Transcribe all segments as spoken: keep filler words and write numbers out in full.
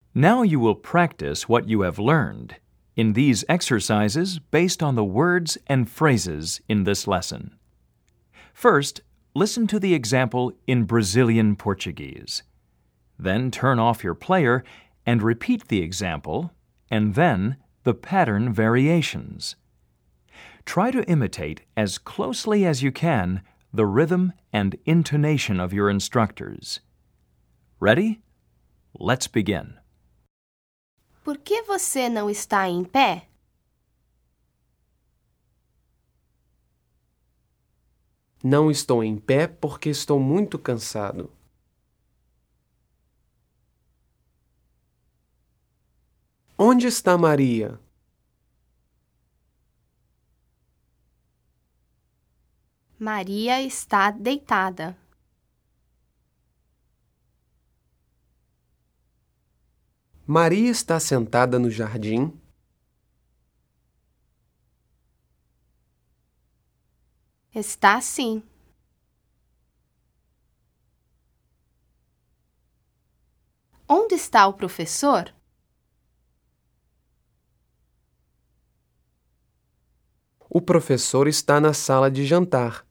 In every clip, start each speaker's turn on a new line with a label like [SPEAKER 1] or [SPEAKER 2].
[SPEAKER 1] Now you will practice what you have learned in these exercises based on the words and phrases in this lesson. First, listen to the example in Brazilian Portuguese. Then turn off your player and repeat the example, and then the pattern variations. Try to imitate as closely as you can the rhythm and intonation of your instructors. Ready? Let's begin.
[SPEAKER 2] Por que você não está em pé?
[SPEAKER 3] Não estou em pé porque estou muito cansado. Onde está Maria?
[SPEAKER 2] Maria está deitada.
[SPEAKER 3] Maria está sentada no jardim?
[SPEAKER 2] Está sim. Onde está o professor?
[SPEAKER 3] O professor está na sala de jantar.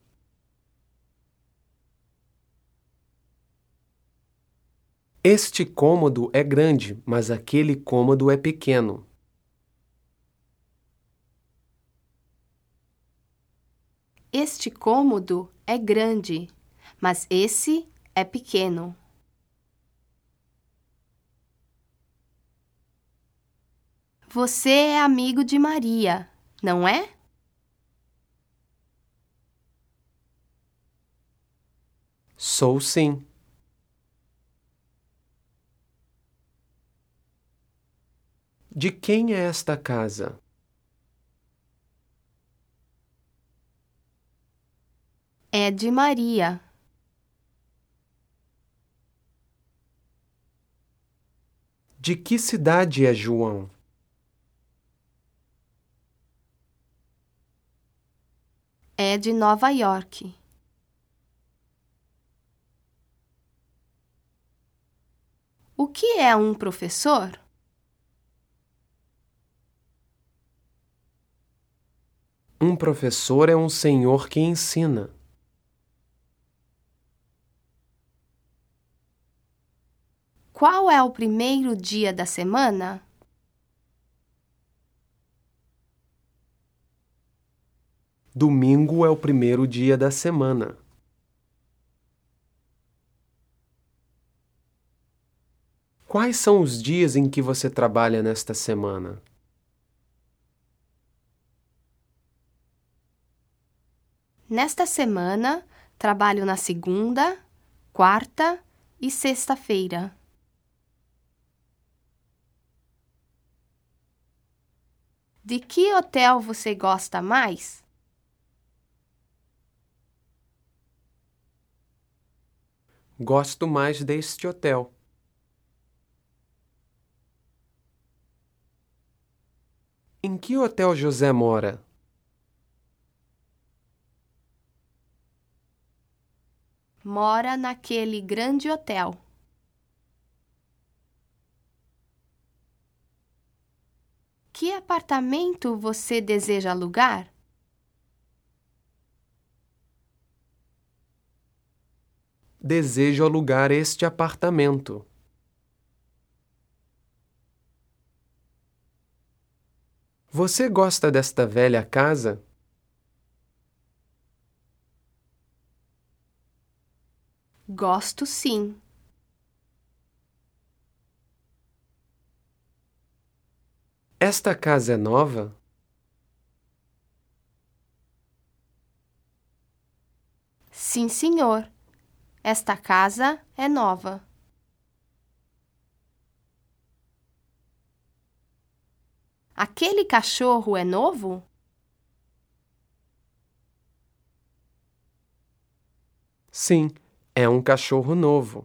[SPEAKER 3] Este cômodo é grande, mas aquele cômodo é pequeno.
[SPEAKER 2] Este cômodo é grande, mas esse é pequeno. Você é amigo de Maria, não é?
[SPEAKER 3] Sou sim. De quem é esta casa?
[SPEAKER 2] É de Maria.
[SPEAKER 3] De que cidade é João?
[SPEAKER 2] É de Nova York. O que é um professor?
[SPEAKER 3] Um professor é um senhor que ensina.
[SPEAKER 2] Qual é o primeiro dia da semana?
[SPEAKER 3] Domingo é o primeiro dia da semana. Quais são os dias em que você trabalha nesta semana?
[SPEAKER 2] Nesta semana, trabalho na segunda, quarta e sexta-feira. De que hotel você gosta mais?
[SPEAKER 3] Gosto mais deste hotel. Em que hotel José mora?
[SPEAKER 2] Mora naquele grande hotel. Que apartamento você deseja alugar?
[SPEAKER 3] Desejo alugar este apartamento. Você gosta desta velha casa?
[SPEAKER 2] Gosto sim.
[SPEAKER 3] Esta casa é nova?
[SPEAKER 2] Sim, senhor. Esta casa é nova. Aquele cachorro é novo?
[SPEAKER 3] Sim, é um cachorro novo.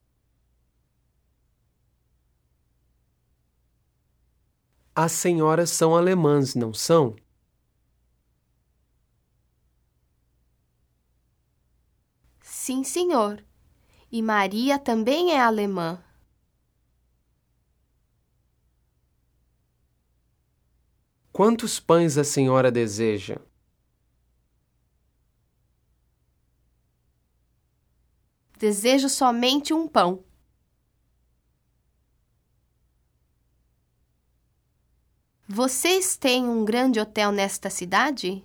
[SPEAKER 3] As senhoras são alemãs, não são?
[SPEAKER 2] Sim, senhor. E Maria também é alemã.
[SPEAKER 3] Quantos pães a senhora deseja?
[SPEAKER 2] Desejo somente um pão. Vocês têm um grande hotel nesta cidade?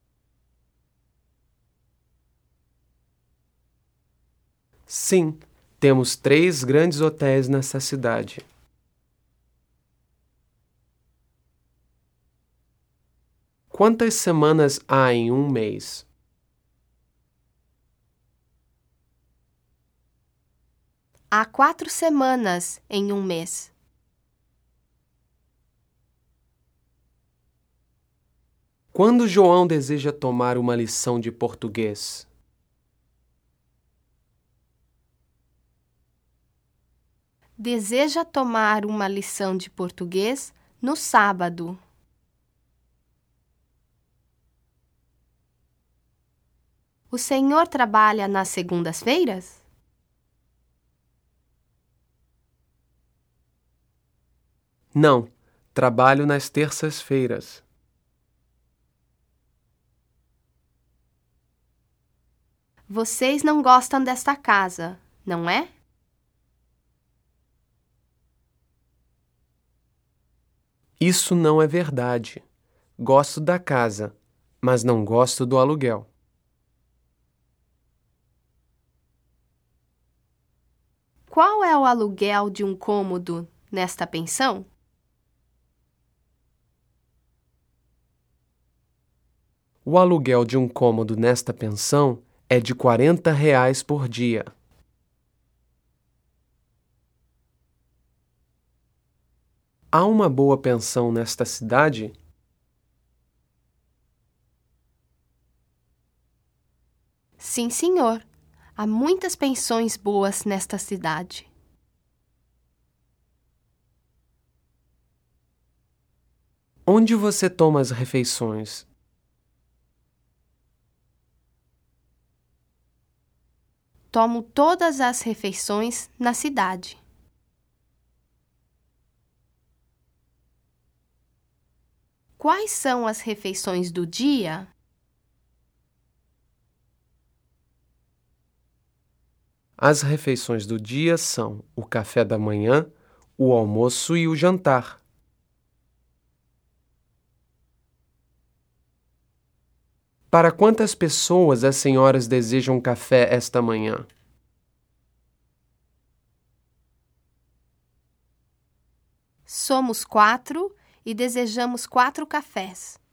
[SPEAKER 3] Sim, temos três grandes hotéis nessa cidade. Quantas semanas há em um mês?
[SPEAKER 2] Há quatro semanas em um mês.
[SPEAKER 3] Quando João deseja tomar uma lição de português?
[SPEAKER 2] Deseja tomar uma lição de português no sábado. O senhor trabalha nas segundas-feiras?
[SPEAKER 3] Não, trabalho nas terças-feiras.
[SPEAKER 2] Vocês não gostam desta casa, não é?
[SPEAKER 3] Isso não é verdade. Gosto da casa, mas não gosto do aluguel.
[SPEAKER 2] Qual é o aluguel de um cômodo nesta pensão?
[SPEAKER 3] O aluguel de um cômodo nesta pensão é de quarenta reais por dia. Há uma boa pensão nesta cidade?
[SPEAKER 2] Sim, senhor. Há muitas pensões boas nesta cidade.
[SPEAKER 3] Onde você toma as refeições?
[SPEAKER 2] Tomo todas as refeições na cidade. Quais são as refeições do dia?
[SPEAKER 3] As refeições do dia são o café da manhã, o almoço e o jantar. Para quantas pessoas as senhoras desejam café esta manhã?
[SPEAKER 2] Somos quatro e desejamos quatro cafés.